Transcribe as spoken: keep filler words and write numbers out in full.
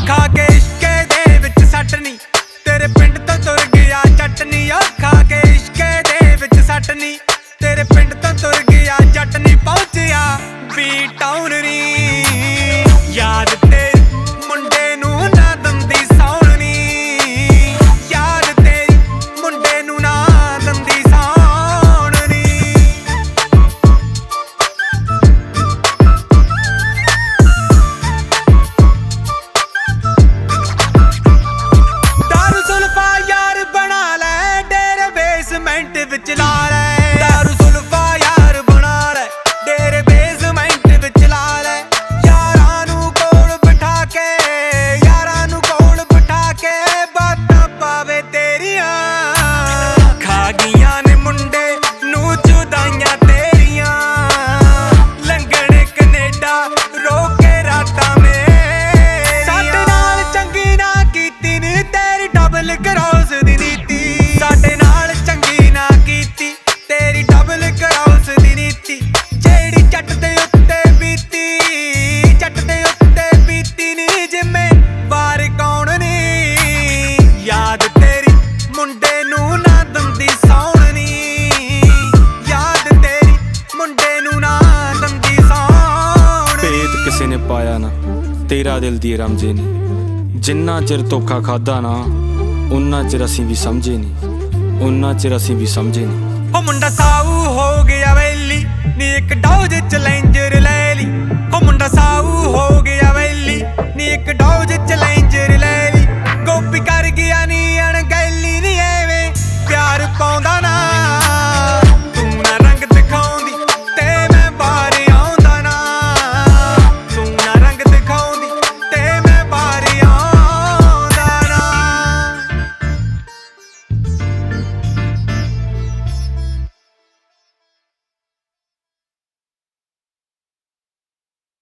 खा के इश्के दे विच सटनी तेरे पिंड तो तुर गया चटनी ओ खा के इश्के दे विच सटनी तेरे पिंड तो तुर गया चटनी पहुंचिया बी टाउन नी याद तेरी मुंडे नू ना दंदी सौण नी याद तेरी मुंडे नू ना दंदी सौण नी दारू सुल्फा यार बना ले डेरे बेसमेंट विच ला ले दारू सुल्फा यार बना ले डेरे बेसमेंट विच ला ले यारां नू कोल बिठा के यारां नू कोल बिठा के बातां पावे तेरियां खा गईयां ने मुंडे नू जुदाइयां तेरियां लंघण कनेडा रोके रातां मेरियां साडे नाल चंगी ना कीती नी तेरी डबल क्रॉस दी नीति साडे नाल चंगी ना कीती तेरी डबल क्रॉस दी नीति जेड़ी जट दे उत्ते बीती जट दे उत्ते बीती नी जिम्मेवार कौन नी याद तेरी मुंडे नू ना दंदी सौण नी याद तेरी मुंडे नू ना दंदी सौण नी ਭੇਤ ਕਿਸੇ ਨੇ ਪਾਇਆ ਨਾ ਤੇਰਾ ਦਿਲ ਦੀ ਰਮਜੇ ਨੀ ਜਿੰਨਾ ਚਿਰ ਧੋਖਾ ਖਾਦਾ ਨਾ ਉਨਾ ਚਿਰ ਅਸੀਂ ਵੀ ਸਮਝੇ ਨਹੀਂ ਉਨਾ ਚਿਰ ਅਸੀਂ ਵੀ ਸਮਝੇ ਨਹੀਂ ਉਹ ਮੁੰਡਾ ਸਾਊ ਹੋ ਗਿਆ ਵੈਲੀ ਨੀ ਇੱਕ ਡੌਜ ਚੈਲੰਜਰ